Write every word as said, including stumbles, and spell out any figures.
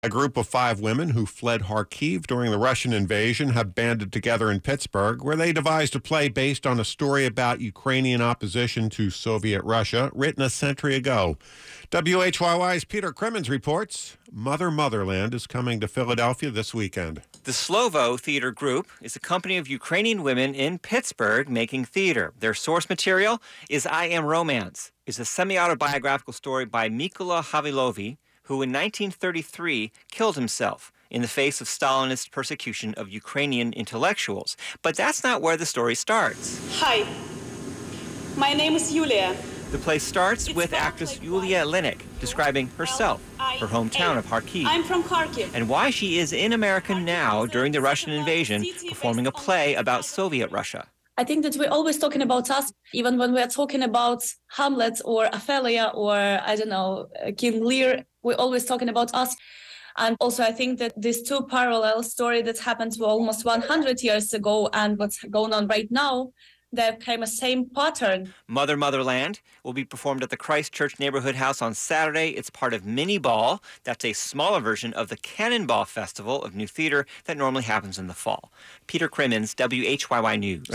A group of five women who fled Kharkiv during the Russian invasion have banded together in Pittsburgh, where they devised a play based on a story about Ukrainian opposition to Soviet Russia, written a century ago. W H Y Y's Peter Crimmins reports Mother Motherland is coming to Philadelphia this weekend. The Slovo Theater Group is a company of Ukrainian women in Pittsburgh making theater. Their source material is I Am Romance. It's a semi-autobiographical story by Mykola Havilovi, who in nineteen thirty-three killed himself in the face of Stalinist persecution of Ukrainian intellectuals. But that's not where the story starts. Hi, my name is Yulia. The play starts It's with not actress like Yulia one. Linik describing herself, her hometown of Kharkiv, I'm from Kharkiv. and why she is in America now during the Russian invasion, performing a play about Soviet Russia. I think that we're always talking about us, even when we're talking about Hamlet or Ophelia or, I don't know, King Lear, we're always talking about us. And also, I think that these two parallel stories that happened almost one hundred years ago and what's going on right now, there came a same pattern. Mother Motherland will be performed at the Christchurch Neighborhood House on Saturday. It's part of Mini Ball. That's a smaller version of the Cannonball Festival of New Theater that normally happens in the fall. Peter Crimmins, W H Y Y News.